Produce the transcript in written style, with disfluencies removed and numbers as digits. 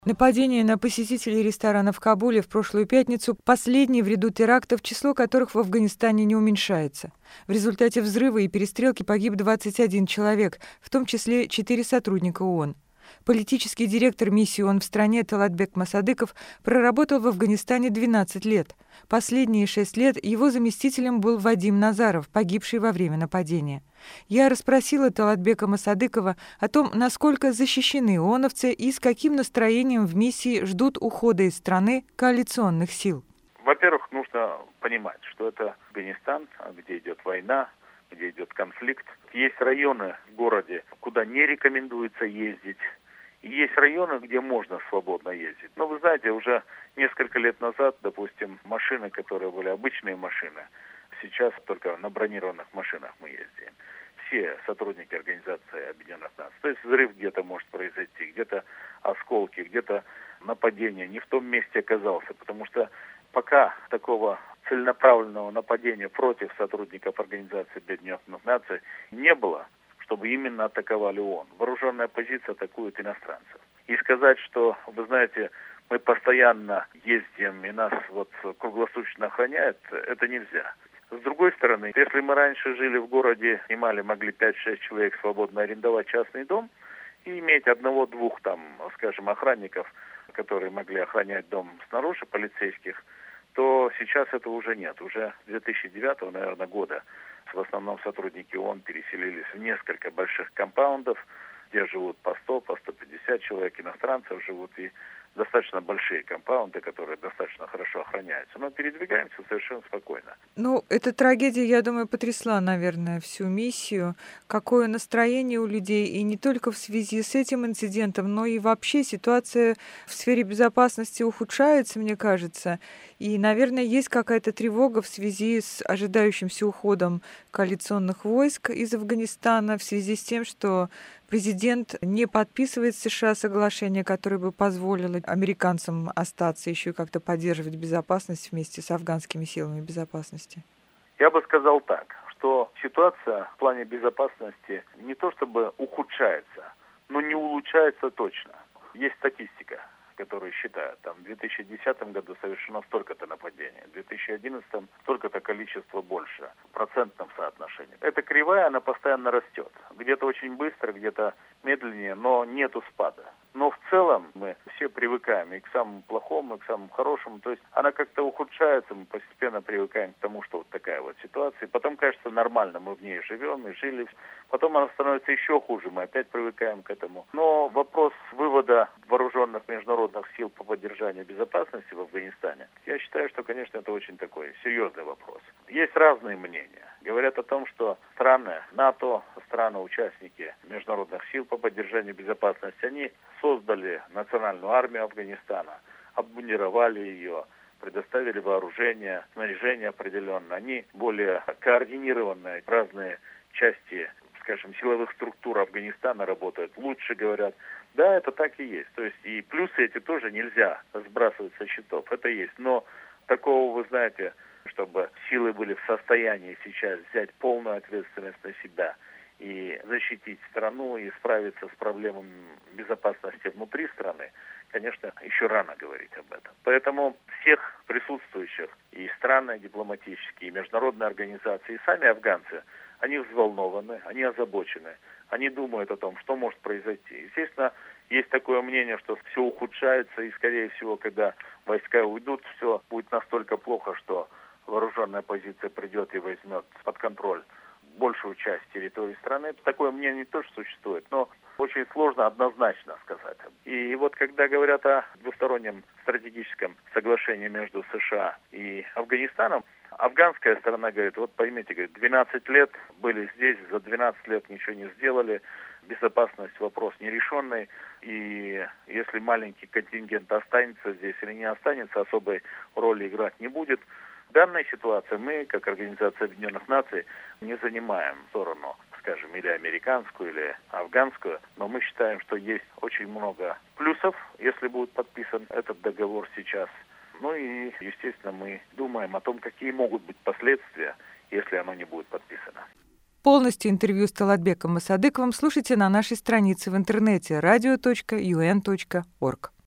Нападение на посетителей ресторана в Кабуле в прошлую пятницу – последний в ряду терактов, число которых в Афганистане не уменьшается. В результате взрыва и перестрелки погиб 21 человек, в том числе 4 сотрудника ООН. Политический директор миссии ООН в стране Талатбек Мосадыков проработал в Афганистане 12 лет. Последние 6 лет его заместителем был Вадим Назаров, погибший во время нападения. Я расспросила Талатбека Мосадыкова о том, насколько защищены ООНовцы и с каким настроением в миссии ждут ухода из страны коалиционных сил. Во-первых, нужно понимать, что это Афганистан, где идет война, где идет конфликт. Есть районы в городе, куда не рекомендуется ездить. И есть районы, где можно свободно ездить. Но вы знаете, уже несколько лет назад, допустим, машины, которые были обычные машины, сейчас только на бронированных машинах мы ездим. Все сотрудники Организации Объединенных Наций. То есть взрыв где-то может произойти, где-то осколки, где-то нападение не в том месте оказался. Потому что пока такого целенаправленного нападения против сотрудников Организации Объединенных Наций не было, чтобы именно атаковали ООН. Вооруженная оппозиция атакует иностранцев. И сказать, что, вы знаете, мы постоянно ездим и нас круглосуточно охраняют, это нельзя. С другой стороны, если мы раньше жили в городе, могли 5-6 человек свободно арендовать частный дом и иметь одного-двух охранников, которые могли охранять дом снаружи, полицейских, то сейчас этого уже нет. Уже с 2009, наверное, года в основном сотрудники ООН переселились в несколько больших компаундов, где живут по 100, по 150 человек, иностранцев живут, и достаточно большие компаунды, которые достаточно хорошо охраняются. Но передвигаемся совершенно спокойно. Эта трагедия, я думаю, потрясла, наверное, всю миссию. Какое настроение у людей, и не только в связи с этим инцидентом, но и вообще ситуация в сфере безопасности ухудшается, мне кажется. И, наверное, есть какая-то тревога в связи с ожидающимся уходом коалиционных войск из Афганистана, в связи с тем, что президент не подписывает с США соглашение, которое бы позволило американцам остаться, еще и как-то поддерживать безопасность вместе с афганскими силами безопасности. Я бы сказал так, что ситуация в плане безопасности не то чтобы ухудшается, но не улучшается точно. Есть статистика, которые считают, в 2010 году совершено столько-то нападений, в 2011 столько-то количество больше, в процентном соотношении. Эта кривая, она постоянно растет. Где-то очень быстро, где-то медленнее, но нету спада. Но в целом мы все привыкаем и к самому плохому, и к самому хорошему. То есть она как-то ухудшается, мы постепенно привыкаем к тому, что такая ситуация. И потом кажется нормально, мы в ней живем и жили. Потом она становится еще хуже, мы опять привыкаем к этому. Но вопрос вывода вооруженных международных сил по поддержанию безопасности в Афганистане, я считаю, что, конечно, это очень такой серьезный вопрос. Есть разные мнения. Говорят о том, что страны НАТО, страны-участники международных сил по поддержанию безопасности, они создали национальную армию Афганистана, обмундировали ее, предоставили вооружение, снаряжение определенное. Они более координированные, разные части, силовых структур Афганистана работают лучше, говорят. Да, это так и есть. То есть и плюсы эти тоже нельзя сбрасывать со счетов. Это есть. Но такого, вы знаете, чтобы силы были в состоянии сейчас взять полную ответственность на себя и защитить страну, и справиться с проблемами безопасности внутри страны, конечно, еще рано говорить об этом. Поэтому всех присутствующих, и страны дипломатические, и международные организации, и сами афганцы, они взволнованы, они озабочены, они думают о том, что может произойти. Естественно, есть такое мнение, что все ухудшается, и, скорее всего, когда войска уйдут, все будет настолько плохо, что вооруженная оппозиция придет и возьмет под контроль большую часть территории страны. Такое мнение тоже существует, но очень сложно однозначно сказать. И когда говорят о двустороннем стратегическом соглашении между США и Афганистаном, афганская сторона говорит, поймите, 12 лет были здесь, за 12 лет ничего не сделали, безопасность вопрос нерешенный, и если маленький контингент останется здесь или не останется, особой роли играть не будет. В данной ситуации мы, как Организация Объединенных Наций, не занимаем сторону, или американскую, или афганскую, но мы считаем, что есть очень много плюсов, если будет подписан этот договор сейчас. И, естественно, мы думаем о том, какие могут быть последствия, если оно не будет подписано. Полностью интервью с Талатбеком Мосадыковым слушайте на нашей странице в интернете radio.un.org.